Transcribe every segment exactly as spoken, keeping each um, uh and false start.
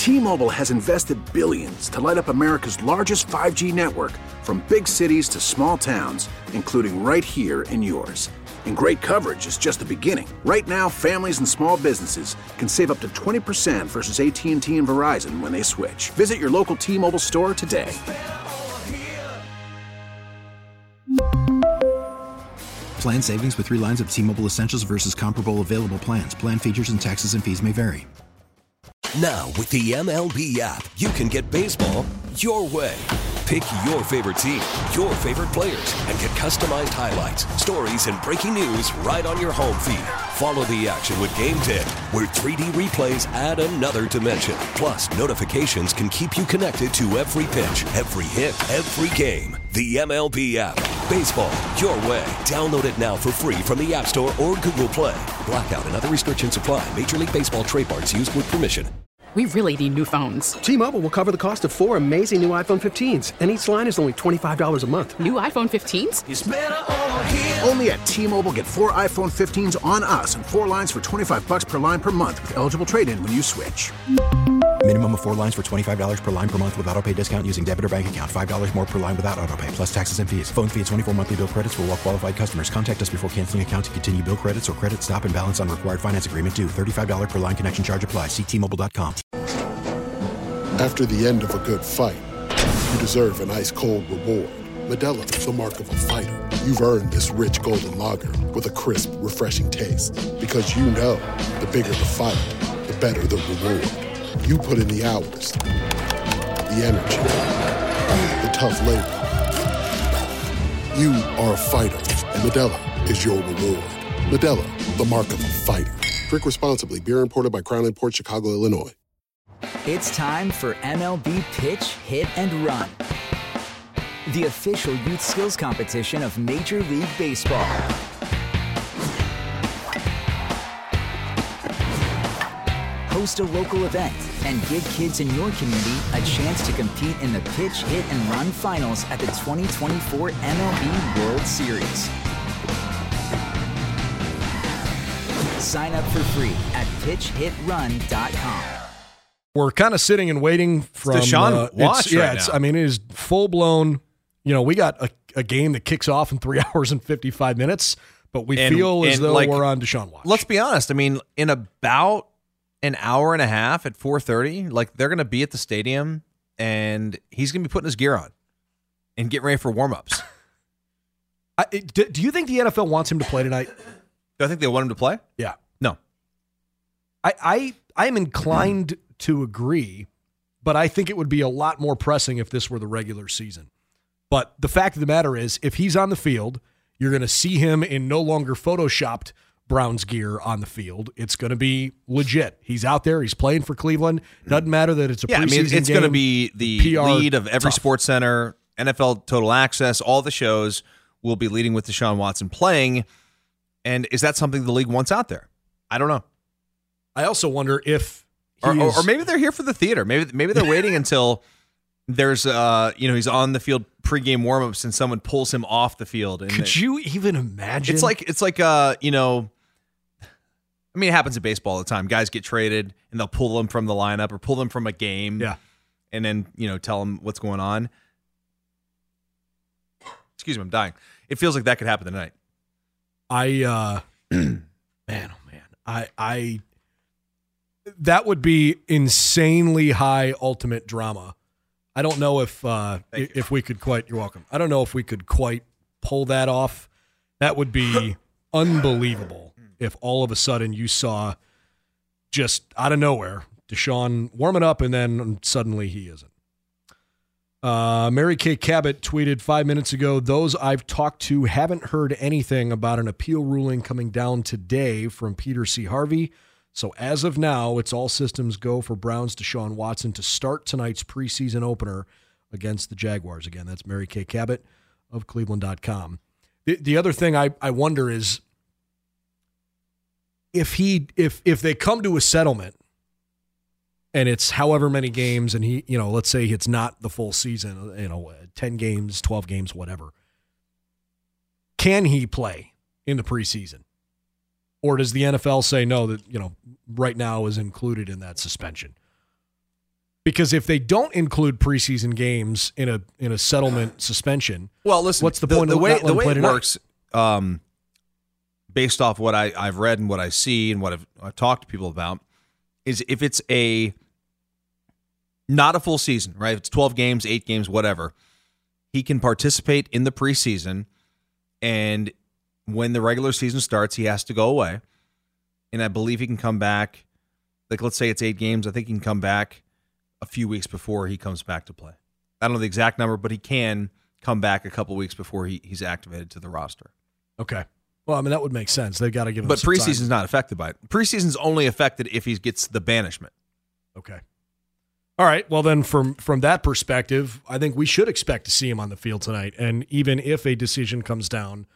T-Mobile has invested billions to light up America's largest five G network, from big cities to small towns, including right here in yours. And great coverage is just the beginning. Right now, families and small businesses can save up to twenty percent versus A T and T and Verizon when they switch. Visit your local T-Mobile store today. Plan savings with three lines of T-Mobile Essentials versus comparable available plans. Plan features and taxes and fees may vary. Now, with the M L B app, you can get baseball your way. Pick your favorite team, your favorite players, and get customized highlights, stories, and breaking news right on your home feed. Follow the action with Game Day, where three D replays add another dimension. Plus, notifications can keep you connected to every pitch, every hit, every game. The M L B app. Baseball your way. Download it now for free from the App Store or Google Play. Blackout and other restrictions apply. Major League Baseball trademarks used with permission. We really need new phones. T-Mobile will cover the cost of four amazing new iPhone fifteens, and each line is only twenty-five dollars a month. New iPhone fifteens? It's better over here. Only at T-Mobile, get four iPhone fifteens on us and four lines for twenty-five dollars per line per month with eligible trade-in when you switch. Minimum of four lines for twenty-five dollars per line per month with autopay discount using debit or bank account. five dollars more per line without autopay, plus taxes and fees. Phone fee at twenty-four monthly bill credits for well-qualified customers. Contact us before canceling account to continue bill credits or credit stop and balance on required finance agreement due. thirty-five dollars per line connection charge applies. See T Mobile dot com. After the end of a good fight, you deserve an ice-cold reward. Modelo is the mark of a fighter. You've earned this rich golden lager with a crisp, refreshing taste. Because you know, the bigger the fight, the better the reward. You put in the hours, the energy, the tough labor. You are a fighter, and Modelo is your reward. Modelo, the mark of a fighter. Drink responsibly. Beer imported by Crown Imports, Chicago, Illinois. It's time for M L B Pitch, Hit, and Run, the official youth skills competition of Major League Baseball. Host a local event and give kids in your community a chance to compete in the Pitch, Hit, and Run finals at the twenty twenty-four M L B World Series. Sign up for free at pitch hit run dot com. We're kind of sitting and waiting from it's Deshaun uh, Watch it's, yeah, right it's, now. I mean, it is full blown. You know, we got a, a game that kicks off in three hours and fifty-five minutes, but we And- feel as and, though like, we're on Deshaun Watch. Let's be honest. I mean, in about an hour and a half at four thirty, like they're going to be at the stadium, and he's going to be putting his gear on and getting ready for warm-ups. I, it- do, do you think the N F L wants him to play tonight? Do I think they want him to play? Yeah. No. I I I am inclined to agree, but I think it would be a lot more pressing if this were the regular season. But the fact of the matter is, if he's on the field, you're going to see him in no longer photoshopped Browns gear on the field. It's going to be legit. He's out there. He's playing for Cleveland. Doesn't matter that it's a Yeah, I preseason mean, it's game. going to be the P R lead of every tough. Sports Center, N F L Total Access, all the shows will be leading with Deshaun Watson playing. And is that something the league wants out there? I don't know. I also wonder if he Or, or, is- or maybe they're here for the theater. Maybe maybe they're waiting until there's uh you know he's on the field pregame warmups and someone pulls him off the field. And could they- you even imagine? It's like it's like uh you know, I mean it happens in baseball all the time. Guys get traded and they'll pull them from the lineup or pull them from a game. Yeah. And then you know tell them what's going on. Excuse me, I'm dying. It feels like that could happen tonight. I uh man, oh man. I I that would be insanely high ultimate drama. I don't know if uh Thank if we could quite you're welcome. I don't know if we could quite pull that off. That would be unbelievable if all of a sudden you saw just out of nowhere Deshaun warming up and then suddenly he isn't. Uh, Mary Kay Cabot tweeted five minutes ago, those I've talked to haven't heard anything about an appeal ruling coming down today from Peter C. Harvey. So as of now, it's all systems go for Browns Deshaun Watson to start tonight's preseason opener against the Jaguars. Again, that's Mary Kay Cabot of Cleveland dot com. The, the other thing I, I wonder is if he if if they come to a settlement and it's however many games, and he, you know, let's say it's not the full season, you know, ten games, twelve games, whatever. Can he play in the preseason? Or does the N F L say no, that, you know, right now is included in that suspension? Because if they don't include preseason games in a in a settlement suspension, well, listen, what's the, the point the of way not letting the way play it tonight? works? Um, based off what I, I've read and what I see and what I've, I've talked to people about, is if it's a not a full season, right? If it's twelve games, eight games, whatever, he can participate in the preseason, and when the regular season starts, he has to go away. And I believe he can come back, like let's say it's eight games, I think he can come back a few weeks before he comes back to play. I don't know the exact number, but he can come back a couple weeks before he, he's activated to the roster. Okay. Well, I mean, that would make sense. They've got to give him But some preseason's time. not affected by it. Preseason's only affected if he gets the banishment. Okay. All right. Well, then from, from that perspective, I think we should expect to see him on the field tonight. And even if a decision comes down,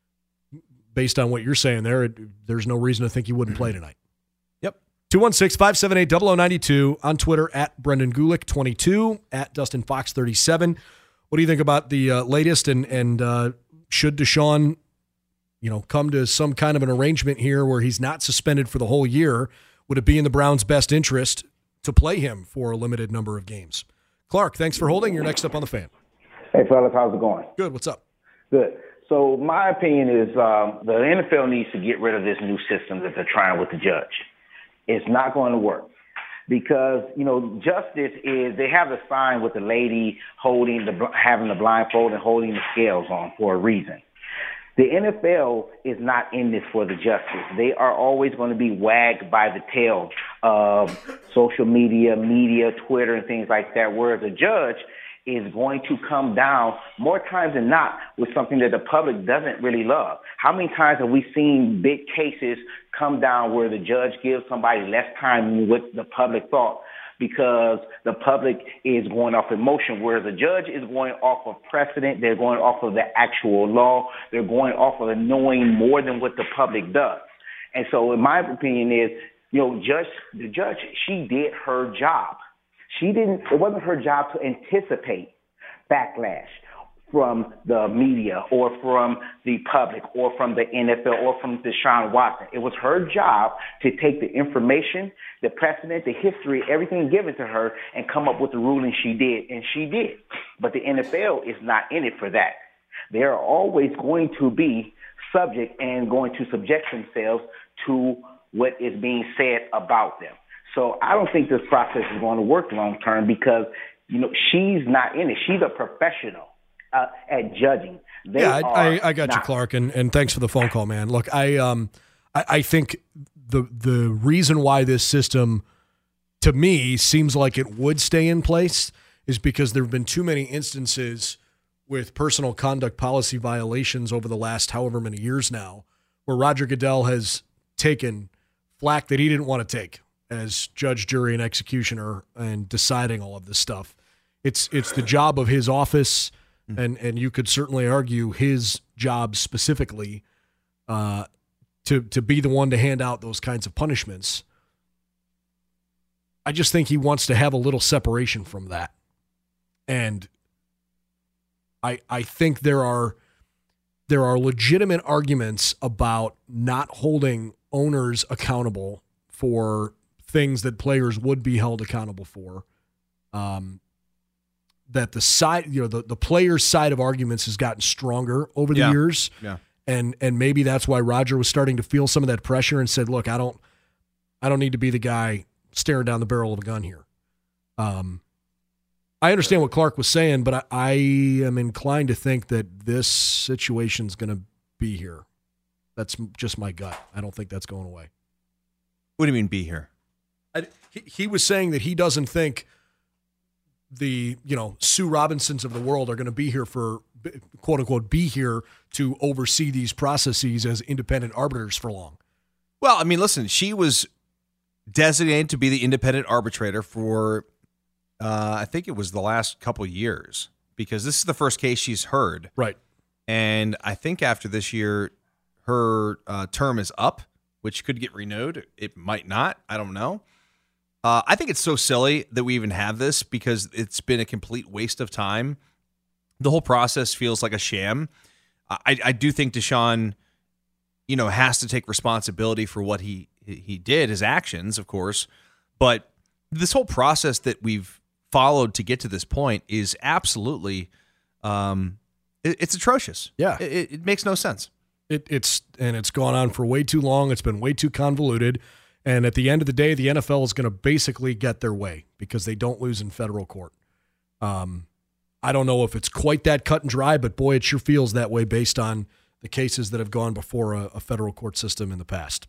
based on what you're saying there, it, there's no reason to think he wouldn't play tonight. Yep. two one six, five seven eight, zero zero nine two on Twitter at Brendan Gulick twenty-two, at Dustin Fox thirty-seven. What do you think about the uh, latest, and and uh, should Deshaun, you know, come to some kind of an arrangement here where he's not suspended for the whole year? Would it be in the Browns' best interest to play him for a limited number of games? Clark, thanks for holding. You're next up on the Fan. Hey, fellas, how's it going? Good. What's up? Good. So my opinion is um, the N F L needs to get rid of this new system that they're trying with the judge. It's not going to work because, you know, justice is they have the sign with the lady holding the having the blindfold and holding the scales on for a reason. The N F L is not in this for the justice. They are always going to be wagged by the tail of social media, media, Twitter, and things like that, whereas a judge is going to come down more times than not with something that the public doesn't really love. How many times have we seen big cases come down where the judge gives somebody less time than what the public thought because the public is going off emotion, whereas the judge is going off of precedent, they're going off of the actual law, they're going off of knowing more than what the public does. And so in my opinion is, you know, judge, the judge, she did her job. She didn't, it wasn't her job to anticipate backlash from the media or from the public or from the N F L or from Deshaun Watson. It was her job to take the information, the precedent, the history, everything given to her and come up with the ruling she did, and she did. But the N F L is not in it for that. They are always going to be subject and going to subject themselves to what is being said about them. So I don't think this process is going to work long term because, you know, she's not in it. She's a professional uh, at judging. They yeah, I, I, I got not. you, Clark, and, and thanks for the phone call, man. Look, I um, I, I think the the reason why this system, to me, seems like it would stay in place is because there have been too many instances with personal conduct policy violations over the last however many years now, where Roger Goodell has taken flack that he didn't want to take as judge, jury, and executioner and deciding all of this stuff. It's it's the job of his office, and, and you could certainly argue his job specifically uh, to, to be the one to hand out those kinds of punishments. I just think he wants to have a little separation from that. And I I think there are there are legitimate arguments about not holding owners accountable for things that players would be held accountable for. Um, that the side, you know, the, the players' side of arguments has gotten stronger over the Yeah. years. Yeah. And and maybe that's why Roger was starting to feel some of that pressure and said, look, I don't I don't need to be the guy staring down the barrel of a gun here. Um, I understand what Clark was saying, but I, I am inclined to think that this situation's going to be here. That's just my gut. I don't think that's going away. What do you mean be here? I, he, he was saying that he doesn't think the, you know, Sue Robinsons of the world are going to be here for, quote unquote, be here to oversee these processes as independent arbiters for long. Well, I mean, listen, she was designated to be the independent arbitrator for, uh, I think it was the last couple years, because this is the first case she's heard. Right. And I think after this year, her uh, term is up, which could get renewed. It might not. I don't know. Uh, I think it's so silly that we even have this because it's been a complete waste of time. The whole process feels like a sham. I, I do think Deshaun, you know, has to take responsibility for what he he did, his actions, of course. But this whole process that we've followed to get to this point is absolutely, um, it, it's atrocious. Yeah, it, it makes no sense. It, it's and it's gone on for way too long. It's been way too convoluted. And at the end of the day, the N F L is going to basically get their way because they don't lose in federal court. Um, I don't know if it's quite that cut and dry, but boy, it sure feels that way based on the cases that have gone before a, a federal court system in the past.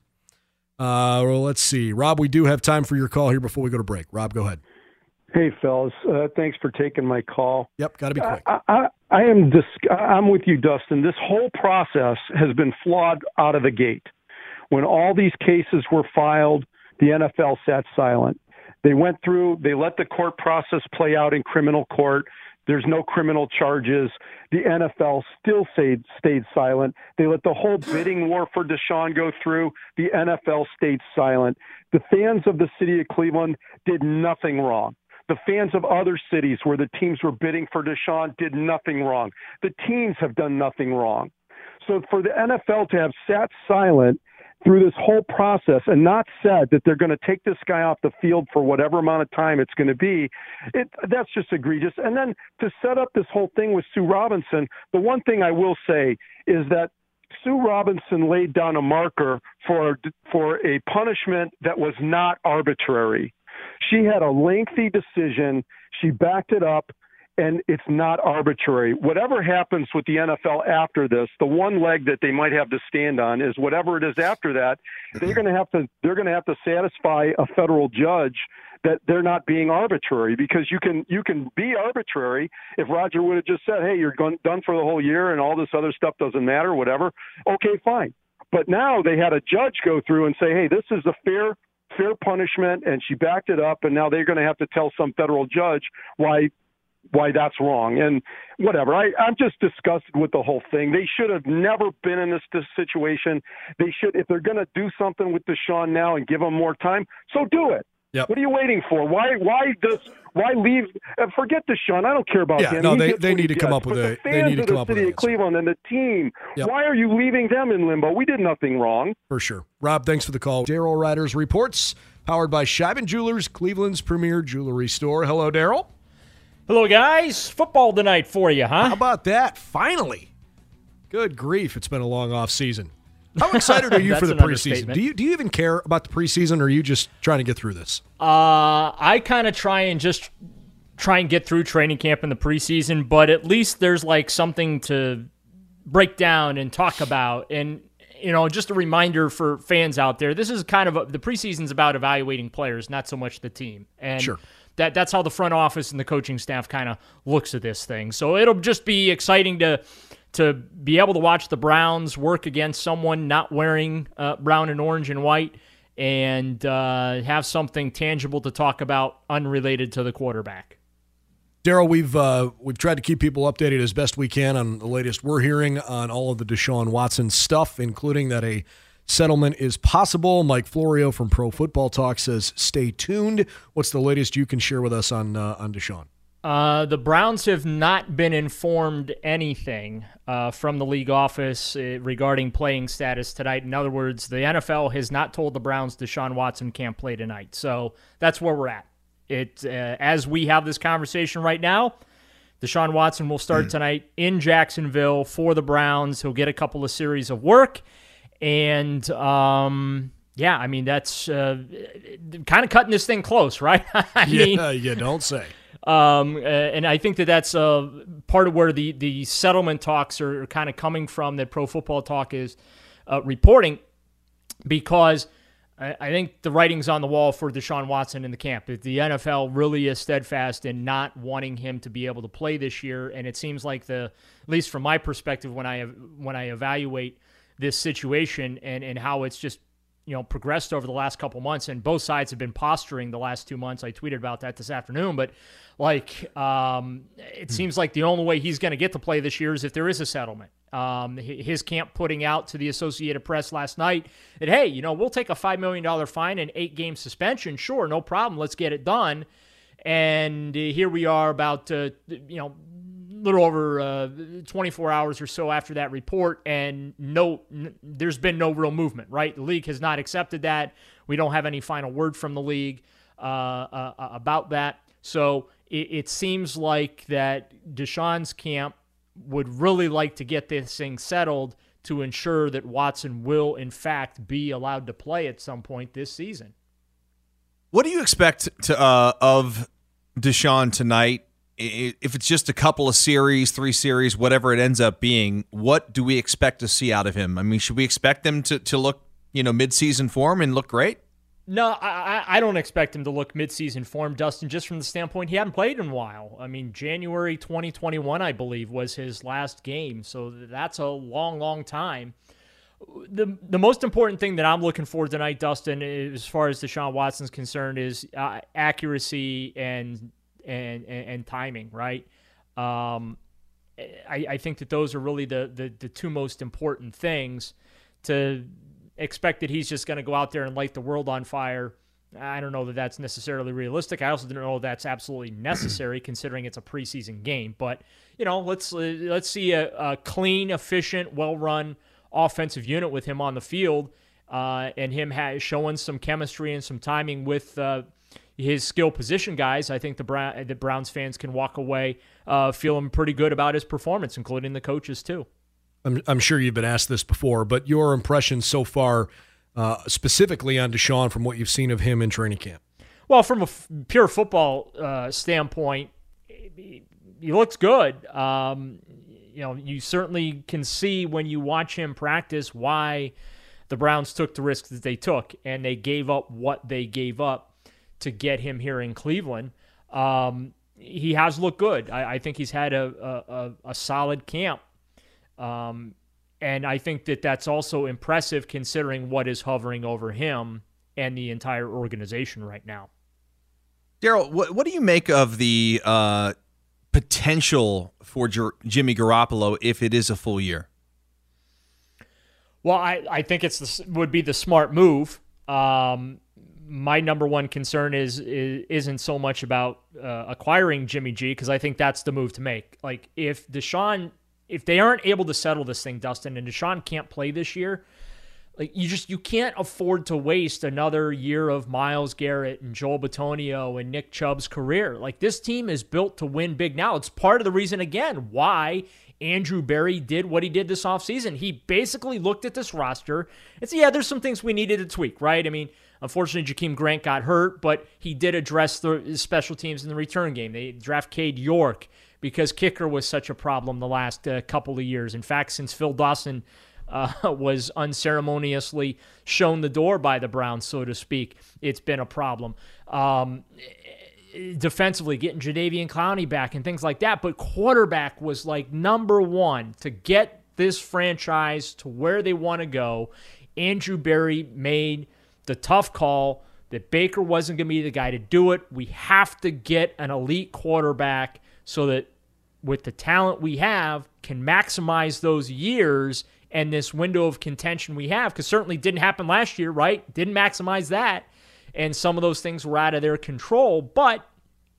Uh, well, let's see. Rob, we do have time for your call here before we go to break. Rob, go ahead. Hey, fellas. Uh, thanks for taking my call. Yep, got to be quick. I, I, I am dis- I'm with you, Dustin. This whole process has been flawed out of the gate. When all these cases were filed, the N F L sat silent. They went through, they let the court process play out in criminal court. There's no criminal charges. The N F L still stayed, stayed silent. They let the whole bidding war for Deshaun go through. The N F L stayed silent. The fans of the city of Cleveland did nothing wrong. The fans of other cities where the teams were bidding for Deshaun did nothing wrong. The teams have done nothing wrong. So for the N F L to have sat silent through this whole process and not said that they're going to take this guy off the field for whatever amount of time it's going to be, it, that's just egregious. And then to set up this whole thing with Sue Robinson, the one thing I will say is that Sue Robinson laid down a marker for for a punishment that was not arbitrary. She had a lengthy decision. She backed it up. And it's not arbitrary. Whatever happens with the N F L after this, the one leg that they might have to stand on is whatever it is after that. They're going to have to they're going to have to satisfy a federal judge that they're not being arbitrary, because you can you can be arbitrary if Roger would have just said, "Hey, you're gone, done for the whole year, and all this other stuff doesn't matter, whatever." Okay, fine. But now they had a judge go through and say, "Hey, this is a fair." fair punishment," and she backed it up, and now they're going to have to tell some federal judge why why that's wrong. And whatever. I, I'm just disgusted with the whole thing. They should have never been in this, this situation. They should, if they're going to do something with Deshaun now and give him more time, so do it. Yep. What are you waiting for? Why Why does why leave? Uh, forget Deshaun. I don't care about yeah, him. No, he they, they need to gets. come up But with the a. fans They need to of come the up with city an of Cleveland and the team. Yep. Why are you leaving them in limbo? We did nothing wrong. For sure. Rob, thanks for the call. Daryl Ryder's reports, powered by Scheiben Jewelers, Cleveland's premier jewelry store. Hello, Daryl. Hello, guys. Football tonight for you, huh? How about that? Finally. Good grief. It's been a long off season. How excited are you for the preseason? Do you do you even care about the preseason, or are you just trying to get through this? Uh, I kind of try and just try and get through training camp in the preseason, but at least there's like something to break down and talk about. And, you know, just a reminder for fans out there, this is kind of a, the preseason's about evaluating players, not so much the team. And sure. that that's how the front office and the coaching staff kind of looks at this thing. So it'll just be exciting to to be able to watch the Browns work against someone not wearing uh, brown and orange and white, and uh, have something tangible to talk about unrelated to the quarterback. Daryl, we've uh, we've tried to keep people updated as best we can on the latest we're hearing on all of the Deshaun Watson stuff, including that a settlement is possible. Mike Florio from Pro Football Talk says stay tuned. What's the latest you can share with us on uh, on Deshaun? Uh, the Browns have not been informed anything uh, from the league office uh, regarding playing status tonight. In other words, the N F L has not told the Browns Deshaun Watson can't play tonight. So that's where we're at. It uh, as we have this conversation right now, Deshaun Watson will start tonight in Jacksonville for the Browns. He'll get a couple of series of work. And, um, yeah, I mean, that's uh, kind of cutting this thing close, right? I mean, yeah, you don't say. Um, uh, and I think that that's uh, part of where the, the settlement talks are kind of coming from that Pro Football Talk is uh, reporting, because I, I think the writing's on the wall for Deshaun Watson in the camp. The N F L really is steadfast in not wanting him to be able to play this year, and it seems like the, at least from my perspective, when I when I evaluate this situation and, and how it's just, you know, progressed over the last couple months, and both sides have been posturing the last two months. I tweeted about that this afternoon, but like, um, it seems like the only way he's going to get to play this year is if there is a settlement. Um, his camp putting out to the Associated Press last night that, hey, you know, we'll take a five million dollars fine and eight game suspension. Sure. No problem. Let's get it done. And here we are about, uh, you know, little over uh, twenty-four hours or so after that report, and no, n- there's been no real movement, right? The league has not accepted that. We don't have any final word from the league uh, uh, about that. So it, it seems like that Deshaun's camp would really like to get this thing settled to ensure that Watson will, in fact, be allowed to play at some point this season. What do you expect to uh, of Deshaun tonight? If it's just a couple of series, three series, whatever it ends up being, what do we expect to see out of him? I mean, should we expect him to, to look, you know, mid-season form and look great? No, I, I don't expect him to look mid-season form, Dustin, just from the standpoint he hadn't played in a while. I mean, January twenty twenty-one, I believe, was his last game, so that's a long, long time. The the most important thing that I'm looking for tonight, Dustin, as far as Deshaun Watson's concerned, is uh, accuracy and, and and and timing, right? Um, I, I think that those are really the, the, the two most important things. To expect that he's just going to go out there and light the world on fire, I don't know that that's necessarily realistic. I also don't know that's absolutely necessary considering it's a preseason game. But, you know, let's let's see a, a clean, efficient, well-run offensive unit with him on the field uh, and him ha- showing some chemistry and some timing with uh, his skill position guys. I think the, Brown- the Browns fans can walk away uh, feeling pretty good about his performance, including the coaches too. I'm, I'm sure you've been asked this before, but your impression so far, uh, specifically on Deshaun, from what you've seen of him in training camp? Well, from a f- pure football uh, standpoint, he, he looks good. Um, you know, you certainly can see when you watch him practice why the Browns took the risks that they took, and they gave up what they gave up to get him here in Cleveland. Um, he has looked good. I, I think he's had a, a, a solid camp. Um, and I think that that's also impressive considering what is hovering over him and the entire organization right now. Daryl, what, what do you make of the uh, potential for Jer- Jimmy Garoppolo if it is a full year? Well, I, I think it's the, would be the smart move. Um, my number one concern is, is isn't so much about uh, acquiring Jimmy G, because I think that's the move to make. Like if Deshaun. If they aren't able to settle this thing, Dustin, and Deshaun can't play this year, like you just you can't afford to waste another year of Myles Garrett and Joel Bitonio and Nick Chubb's career. Like this team is built to win big now. It's part of the reason, again, why Andrew Berry did what he did this offseason. He basically looked at this roster and said, yeah, there's some things we needed to tweak, right? I mean, unfortunately, Jakeem Grant got hurt, but he did address the special teams in the return game. They draft Cade York because kicker was such a problem the last uh, couple of years. In fact, since Phil Dawson uh, was unceremoniously shown the door by the Browns, so to speak, it's been a problem. Um, defensively, getting Jadeveon Clowney back and things like that. But quarterback was like number one to get this franchise to where they want to go. Andrew Berry made the tough call that Baker wasn't going to be the guy to do it. We have to get an elite quarterback so that with the talent we have, can maximize those years and this window of contention we have, because certainly didn't happen last year, right? Didn't maximize that, and some of those things were out of their control, but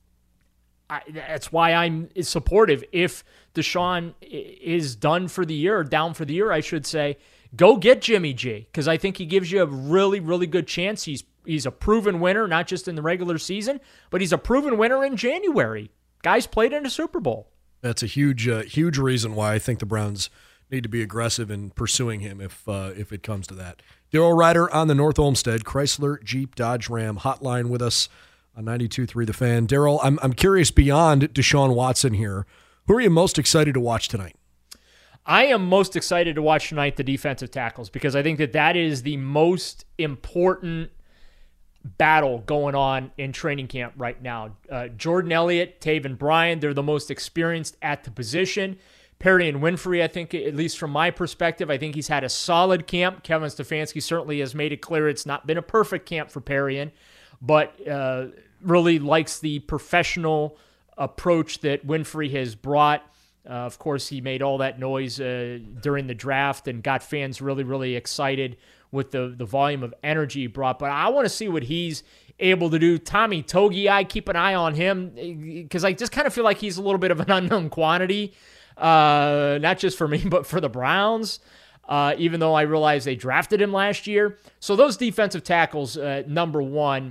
I, that's why I'm supportive. If Deshaun is done for the year, or down for the year, I should say, go get Jimmy G, because I think he gives you a really, really good chance. He's he's a proven winner, not just in the regular season, but he's a proven winner in January. Guys played in a Super Bowl. That's a huge, uh, huge reason why I think the Browns need to be aggressive in pursuing him if uh, if it comes to that. Daryl Ryder on the North Olmsted Chrysler Jeep Dodge Ram hotline with us on ninety-two point three The Fan. Daryl, I'm I'm curious, beyond Deshaun Watson here, who are you most excited to watch tonight? I am most excited to watch tonight the defensive tackles, because I think that that is the most important battle going on in training camp right now. Uh, Jordan Elliott, Taven Bryan, they're the most experienced at the position. Perrion Winfrey, I think, at least from my perspective, I think he's had a solid camp. Kevin Stefanski certainly has made it clear it's not been a perfect camp for Perrion, but uh, really likes the professional approach that Winfrey has brought. Uh, of course, he made all that noise uh, during the draft and got fans really, really excited with the, the volume of energy he brought. But I want to see what he's able to do. Tommy Togi, I keep an eye on him, because I just kind of feel like he's a little bit of an unknown quantity, uh, not just for me, but for the Browns, uh, even though I realize they drafted him last year. So those defensive tackles, uh, number one.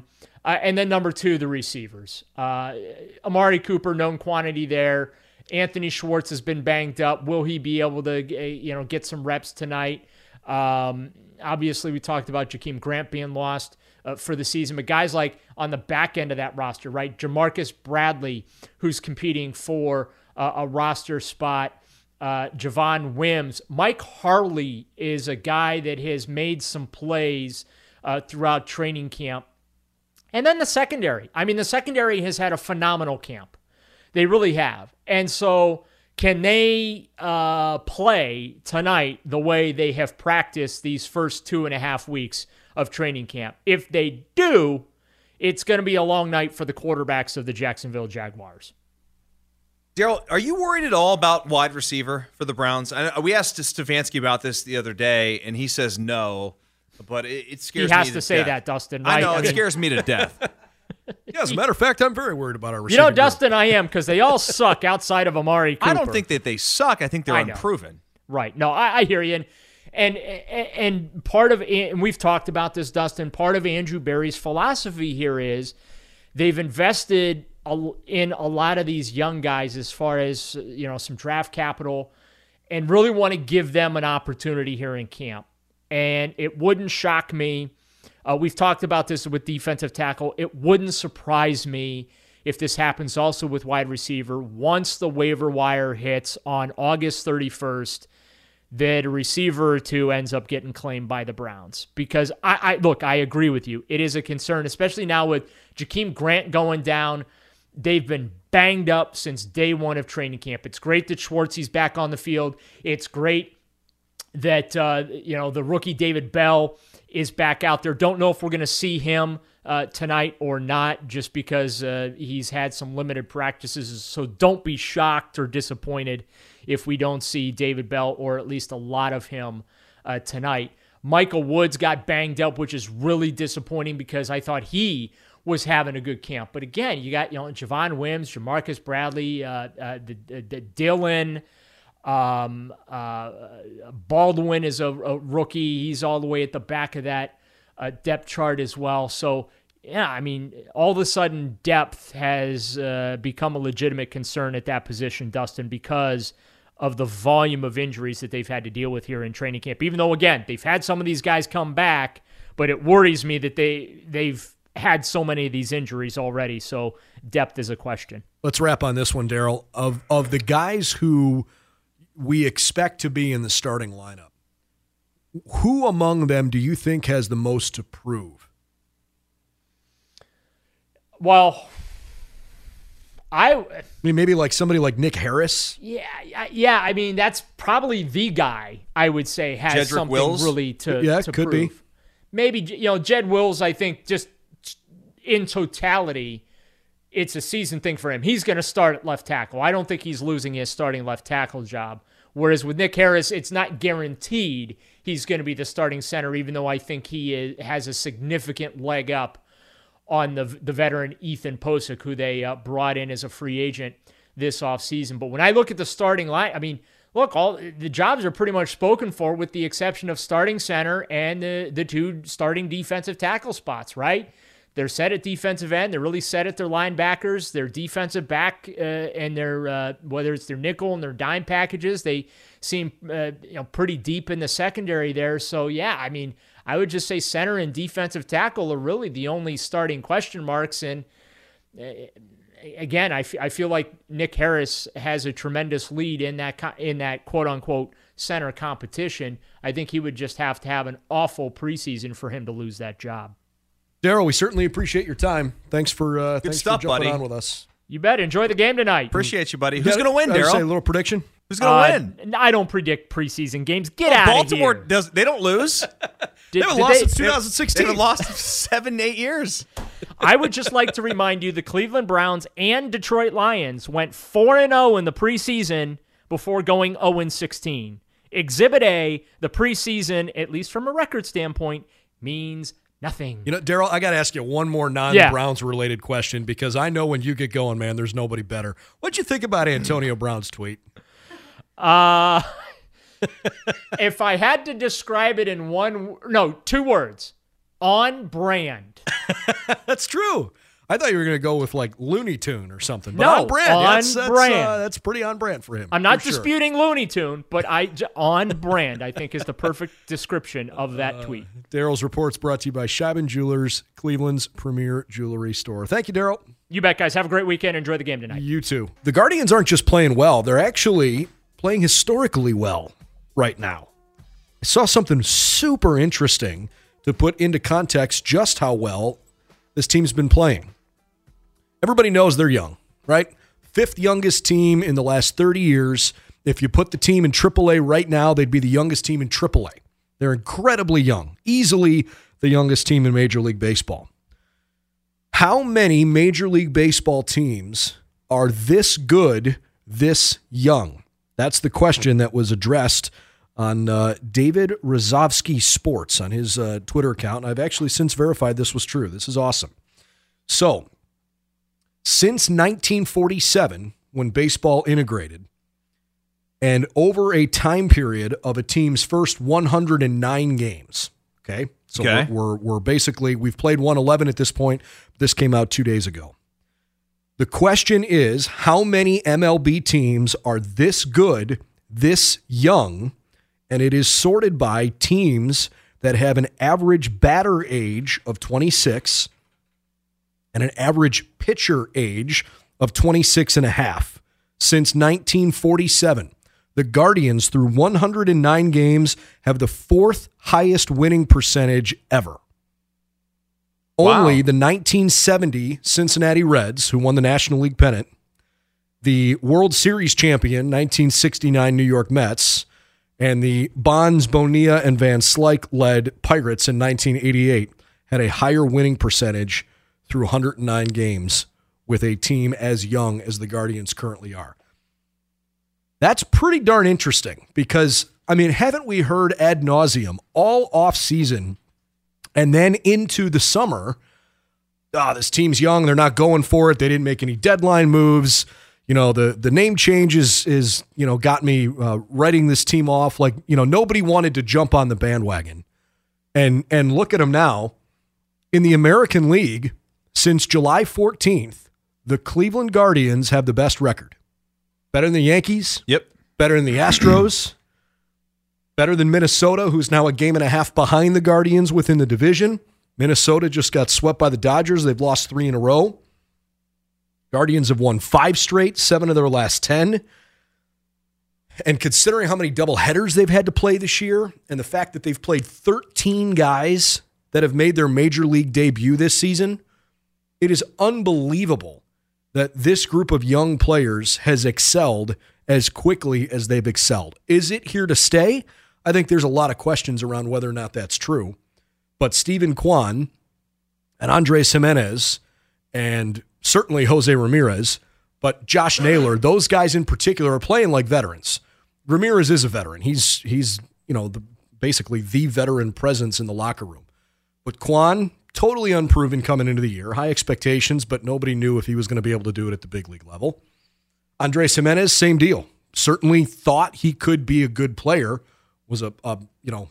Uh, and then number two, the receivers. Uh, Amari Cooper, known quantity there. Anthony Schwartz has been banged up. Will he be able to, you know, get some reps tonight? Um, obviously, we talked about Jakeem Grant being lost uh, for the season, but guys like on the back end of that roster, right? Jamarcus Bradley, who's competing for uh, a roster spot. Uh, Javon Wims. Mike Harley is a guy that has made some plays uh, throughout training camp. And then the secondary. I mean, the secondary has had a phenomenal camp. They really have. And so can they uh, play tonight the way they have practiced these first two and a half weeks of training camp? If they do, it's going to be a long night for the quarterbacks of the Jacksonville Jaguars. Daryl, are you worried at all about wide receiver for the Browns? I, we asked Stefanski about this the other day, and he says no, but it, it scares me to death. He has to say that, Dustin. Right? I know, I it mean, scares me to death. Yeah, as a matter of fact, I'm very worried about our You receiving know, group. Dustin, I am, because they all suck outside of Amari Cooper. I don't think that they suck. I think they're I know. unproven. Right. No, I, I hear you. And, and and part of, and we've talked about this, Dustin, part of Andrew Berry's philosophy here is they've invested in a lot of these young guys as far as, you know, some draft capital and really want to give them an opportunity here in camp. And it wouldn't shock me. Uh, we've talked about this with defensive tackle. It wouldn't surprise me if this happens also with wide receiver. Once the waiver wire hits on August thirty-first, that a receiver or two ends up getting claimed by the Browns. Because, I, I look, I agree with you. It is a concern, especially now with Jakeem Grant going down. They've been banged up since day one of training camp. It's great that Schwartzy's back on the field. It's great that, uh, you know, the rookie David Bell is back out there. Don't know if we're going to see him uh, tonight or not, just because uh, he's had some limited practices. So don't be shocked or disappointed if we don't see David Bell or at least a lot of him uh, tonight. Michael Woods got banged up, which is really disappointing because I thought he was having a good camp. But again, you got, you know, Javon Wims, Jamarcus Bradley, uh, uh, the, the, the Dylan, Um, uh, Baldwin is a, a rookie. He's all the way at the back of that uh, depth chart as well. So, yeah, I mean, all of a sudden depth has uh, become a legitimate concern at that position, Dustin, because of the volume of injuries that they've had to deal with here in training camp. Even though, again, they've had some of these guys come back, but it worries me that they, they've had so many of these injuries already. So depth is a question. Let's wrap on this one, Daryl. Of, of the guys who we expect to be in the starting lineup, who among them do you think has the most to prove? Well, I, I mean, maybe like somebody like Nick Harris. Yeah, yeah. I mean, that's probably the guy I would say has Jedrick something Wills? really to, yeah, to could prove. be. Maybe, you know, Jed Wills, I think just in totality, it's a season thing for him. He's going to start at left tackle. I don't think he's losing his starting left tackle job. Whereas with Nick Harris, it's not guaranteed he's going to be the starting center, even though I think he is, has a significant leg up on the the veteran Ethan Posick, who they uh, brought in as a free agent this offseason. But when I look at the starting line, I mean, look, all the jobs are pretty much spoken for with the exception of starting center and the, the two starting defensive tackle spots, right? They're set at defensive end. They're really set at their linebackers, their defensive back, uh, and their uh, whether it's their nickel and their dime packages. They seem uh, you know pretty deep in the secondary there. So yeah, I mean, I would just say center and defensive tackle are really the only starting question marks. And uh, again, I, f- I feel like Nick Harris has a tremendous lead in that co- in that quote unquote center competition. I think he would just have to have an awful preseason for him to lose that job. Daryl, we certainly appreciate your time. Thanks for uh, thanks stuff, for jumping buddy. on with us. You bet. Enjoy the game tonight. Appreciate you, buddy. You Who's got- going to win, I would say a Daryl? little prediction. Who's going to win? Uh, I don't predict preseason games. Get Well, out Baltimore of here. does. They don't lose. Did- They haven't did lost they- since twenty sixteen. They've lost seven, eight years. I would just like to remind you the Cleveland Browns and Detroit Lions went four and oh in the preseason before going oh and sixteen. Exhibit A, the preseason, at least from a record standpoint, means nothing. You know, Daryl, I got to ask you one more non-Browns related question because I know when you get going, man, there's nobody better. What'd you think about Antonio Brown's tweet? Uh, if I had to describe it in one, no, two words, On brand. That's true. I thought you were going to go with like Looney Tune or something. But no, on brand. On that's, that's, brand. Uh, that's pretty on brand for him. I'm not for disputing sure. Looney Tune, but I on brand, I think, is the perfect description of that uh, tweet. Daryl's Reports brought to you by Scheibin Jewelers, Cleveland's premier jewelry store. Thank you, Daryl. You bet, guys. Have a great weekend. Enjoy the game tonight. You too. The Guardians aren't just playing well. They're actually playing historically well right now. I saw something super interesting to put into context just how well this team's been playing. Everybody knows they're young, right? Fifth youngest team in the last thirty years. If you put the team in triple A right now, they'd be the youngest team in triple A. They're incredibly young, easily the youngest team in Major League Baseball. How many Major League Baseball teams are this good, this young? That's the question that was addressed on uh, David Rozovsky Sports on his uh, Twitter account. I've actually since verified this was true. This is awesome. So, since nineteen forty-seven, when baseball integrated, and over a time period of a team's first one hundred nine games, okay? So okay. We're, we're, we're basically, we've played one eleven at this point. This came out two days ago. The question is, how many M L B teams are this good, this young? And it is sorted by teams that have an average batter age of twenty-six and an average pitcher age of twenty-six and a half. Since nineteen forty-seven, the Guardians, through one hundred nine games, have the fourth highest winning percentage ever. Wow. Only the nineteen seventy Cincinnati Reds, who won the National League pennant, the World Series champion nineteen sixty-nine New York Mets, and the Bonds, Bonilla, and Van Slyke-led Pirates in nineteen eighty-eight had a higher winning percentage through one hundred nine games with a team as young as the Guardians currently are. That's pretty darn interesting because, I mean, haven't we heard ad nauseum all offseason and then into the summer, ah, oh, this team's young, they're not going for it, they didn't make any deadline moves. You know, the the name change is, is you know, got me uh, writing this team off. Like, you know, nobody wanted to jump on the bandwagon. And and look at them now. In the American League, since July fourteenth, the Cleveland Guardians have the best record. Better than the Yankees. Yep. Better than the Astros. Better than Minnesota, who's now a game and a half behind the Guardians within the division. Minnesota just got swept by the Dodgers. They've lost three in a row. Guardians have won five straight, seven of their last ten. And considering how many doubleheaders they've had to play this year and the fact that they've played thirteen guys that have made their major league debut this season, it is unbelievable that this group of young players has excelled as quickly as they've excelled. Is it here to stay? I think there's a lot of questions around whether or not that's true. But Steven Kwan and Andres Jimenez and certainly Jose Ramirez, but Josh Naylor, those guys in particular are playing like veterans. Ramirez is a veteran. He's, he's you know, the, basically the veteran presence in the locker room. But Kwan, totally unproven coming into the year. High expectations, but nobody knew if he was going to be able to do it at the big league level. Andres Jimenez, same deal. Certainly thought he could be a good player. Was a, a you know,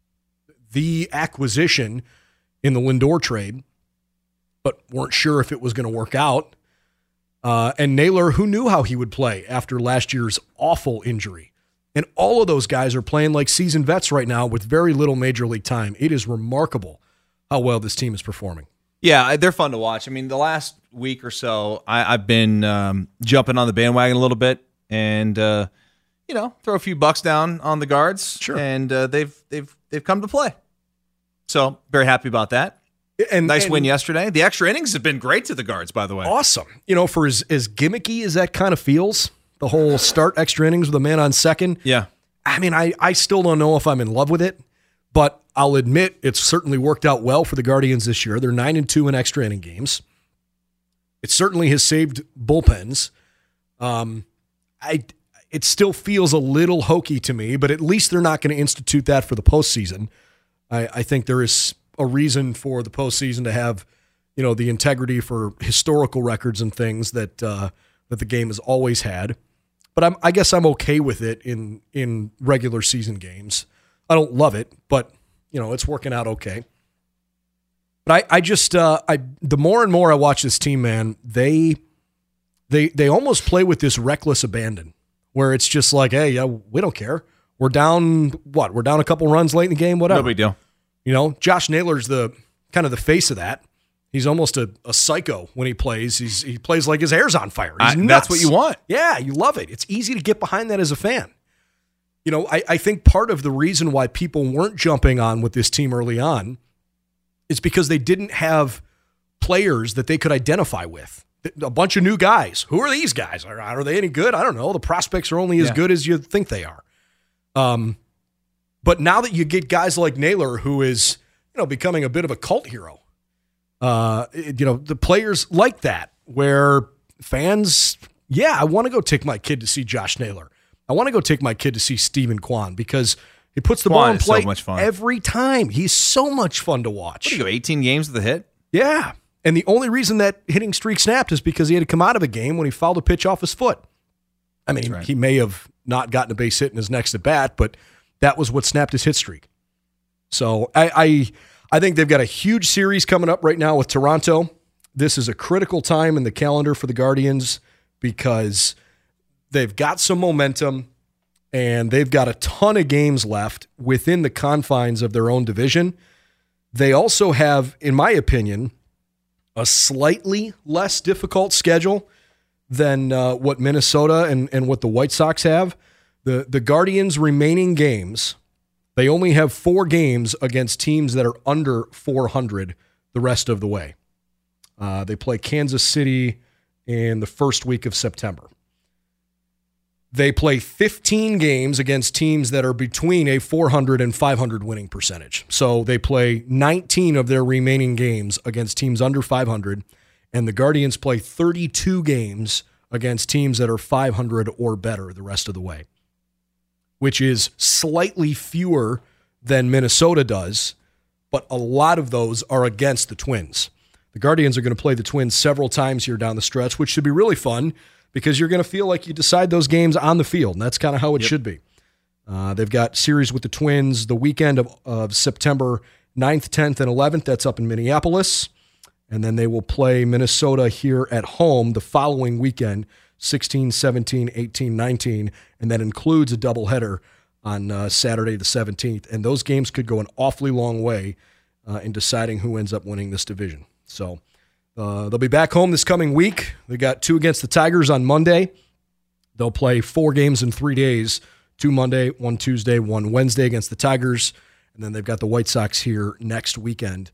the acquisition in the Lindor trade, but weren't sure if it was going to work out. Uh, and Naylor, who knew how he would play after last year's awful injury. And all of those guys are playing like seasoned vets right now with very little major league time. It is remarkable how well this team is performing. Yeah, they're fun to watch. I mean, the last week or so, I, I've been um, jumping on the bandwagon a little bit and, uh, you know, throw a few bucks down on the Guards. Sure. And uh, they've they've they've come to play. So very happy about that. And nice and win yesterday. The extra innings have been great to the Guards, by the way. Awesome. You know, for as, as gimmicky as that kind of feels, the whole start extra innings with a man on second. Yeah. I mean, I, I still don't know if I'm in love with it, but I'll admit it's certainly worked out well for the Guardians this year. They're nine and two in extra inning games. It certainly has saved bullpens. Um, I it still feels a little hokey to me, but at least they're not going to institute that for the postseason. I, I think there is a reason for the postseason to have, you know, the integrity for historical records and things that uh, that the game has always had. But I'm, I guess I'm okay with it in in regular season games. I don't love it, but you know, it's working out okay. But I, I just, uh, I the more and more I watch this team, man, they, they, they almost play with this reckless abandon, where it's just like, hey, yeah, we don't care. We're down, what? We're down a couple runs late in the game, whatever. No big deal. You know, Josh Naylor's the kind of the face of that. He's almost a, a psycho when he plays. He's he plays like his hair's on fire. He's I, nuts. That's what you want. Yeah, you love it. It's easy to get behind that as a fan. You know, I, I think part of the reason why people weren't jumping on with this team early on is because they didn't have players that they could identify with. A bunch of new guys. Who are these guys? Are, are they any good? I don't know. The prospects are only as Yeah. good as you think they are. Um, but now that you get guys like Naylor, who is, you know, becoming a bit of a cult hero, uh, you know, the players like that, where fans, yeah, I want to go take my kid to see Josh Naylor. I want to go take my kid to see Stephen Kwan because he puts the Kwan ball in is so play much fun. every time. He's so much fun to watch. What do you go, eighteen games with a hit? Yeah. And the only reason that hitting streak snapped is because he had to come out of a game when he fouled a pitch off his foot. I mean, right. he may have not gotten a base hit in his next at bat, but that was what snapped his hit streak. So I, I, I think they've got a huge series coming up right now with Toronto. This is a critical time in the calendar for the Guardians because they've got some momentum and they've got a ton of games left within the confines of their own division. They also have, in my opinion, a slightly less difficult schedule than uh, what Minnesota and, and what the White Sox have. The the Guardians' remaining games, they only have four games against teams that are under four hundred the rest of the way. Uh, they play Kansas City in the first week of September. They play fifteen games against teams that are between a four hundred and five hundred winning percentage. So they play nineteen of their remaining games against teams under five hundred, and the Guardians play thirty-two games against teams that are five hundred or better the rest of the way, which is slightly fewer than Minnesota does, but a lot of those are against the Twins. The Guardians are going to play the Twins several times here down the stretch, which should be really fun, because you're going to feel like you decide those games on the field, and that's kind of how it yep. should be. Uh, they've got series with the Twins the weekend of, of September ninth, tenth, and eleventh. That's up in Minneapolis. And then they will play Minnesota here at home the following weekend, sixteen, seventeen, eighteen, nineteen, and that includes a doubleheader on uh, Saturday the seventeenth. And those games could go an awfully long way uh, in deciding who ends up winning this division. So Uh, they'll be back home this coming week. They got two against the Tigers on Monday. They'll play four games in three days, two Monday, one Tuesday, one Wednesday against the Tigers. And then they've got the White Sox here next weekend.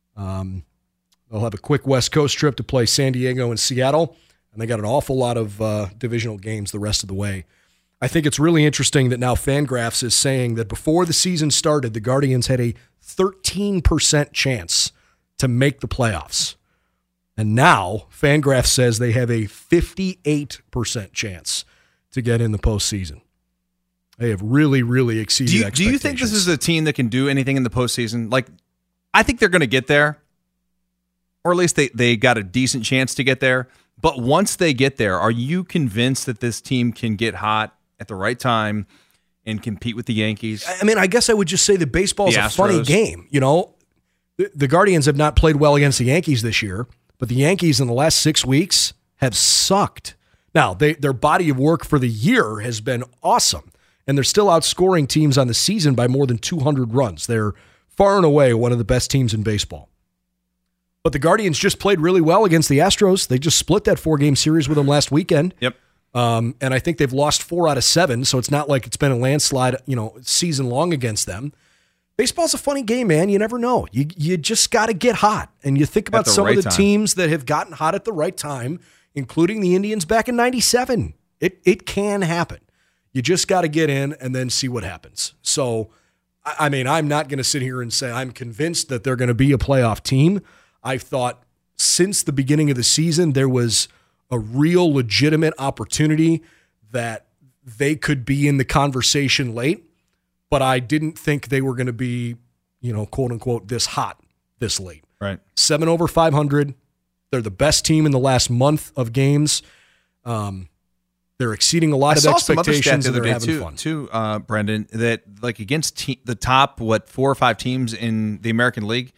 Um, they'll have a quick West Coast trip to play San Diego and Seattle. And they got an awful lot of uh, divisional games the rest of the way. I think it's really interesting that now Fangraphs is saying that before the season started, the Guardians had a thirteen percent chance to make the playoffs. And now Fangraphs says they have a fifty-eight percent chance to get in the postseason. They have really, really exceeded do you, expectations. Do you think this is a team that can do anything in the postseason? Like, I think they're going to get there, or at least they, they got a decent chance to get there. But once they get there, are you convinced that this team can get hot at the right time and compete with the Yankees? I mean, I guess I would just say that baseball is The a funny Astros. game. You know, the, the Guardians have not played well against the Yankees this year, but the Yankees in the last six weeks have sucked. Now, they, their body of work for the year has been awesome, and they're still outscoring teams on the season by more than two hundred runs. They're far and away one of the best teams in baseball. But the Guardians just played really well against the Astros. They just split that four-game series with them last weekend. Yep. Um, and I think they've lost four out of seven, so it's not like it's been a landslide, you know, season long against them. Baseball's a funny game, man. You never know. You you just got to get hot. And you think about some right of the time. teams that have gotten hot at the right time, including the Indians back in ninety-seven. It it can happen. You just got to get in and then see what happens. So, I, I mean, I'm not going to sit here and say I'm convinced that they're going to be a playoff team. I've thought since the beginning of the season there was a real legitimate opportunity that they could be in the conversation late. But I didn't think they were going to be, you know, quote unquote, this hot this late. Right. Seven over five hundred. They're the best team in the last month of games. Um, they're exceeding a lot I of saw some other expectations stat and the they're other day having too, fun. too uh, Brendan, that like against te- the top, what, four or five teams in the American League,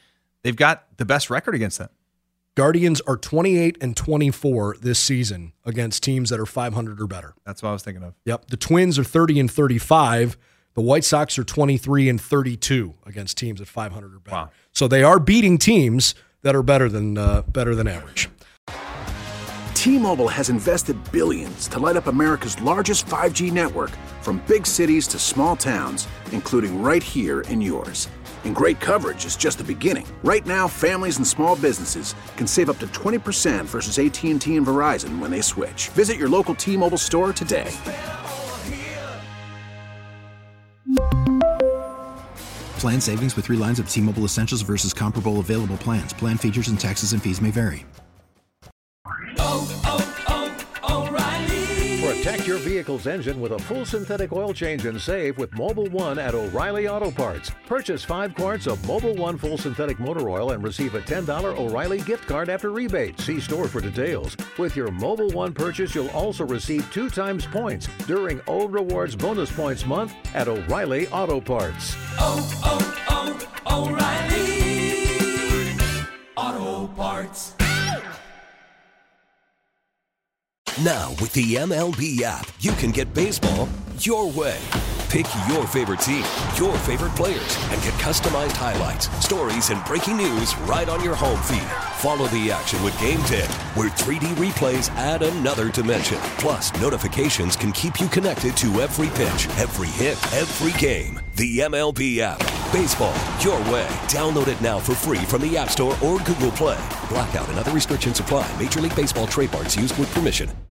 they've got the best record against them. Guardians are twenty-eight and twenty-four this season against teams that are five hundred or better. That's what I was thinking of. Yep. The Twins are thirty and thirty-five. The White Sox are twenty-three and thirty-two against teams at five hundred or better. Wow. So they are beating teams that are better than uh, better than average. T-Mobile has invested billions to light up America's largest five G network, from big cities to small towns, including right here in yours. And great coverage is just the beginning. Right now, families and small businesses can save up to twenty percent versus A T and T and Verizon when they switch. Visit your local T-Mobile store today. Plan savings with three lines of T-Mobile Essentials versus comparable available plans. Plan features and taxes and fees may vary. Oh, oh, oh, O'Reilly. Protect your vehicle's engine with a full synthetic oil change and save with Mobil one at O'Reilly Auto Parts. Purchase five quarts of Mobil one full synthetic motor oil and receive a ten dollars O'Reilly gift card after rebate. See store for details. With your Mobil one purchase, you'll also receive two times points during O Rewards Bonus Points Month at O'Reilly Auto Parts. Oh, oh, oh, O'Reilly Auto Parts. Now, with the M L B app, you can get baseball your way. Pick your favorite team, your favorite players, and get customized highlights, stories, and breaking news right on your home feed. Follow the action with Game Tip, where three D replays add another dimension. Plus, notifications can keep you connected to every pitch, every hit, every game. The M L B app. Baseball your way. Download it now for free from the App Store or Google Play. Blackout and other restrictions apply. Major League Baseball trademarks used with permission.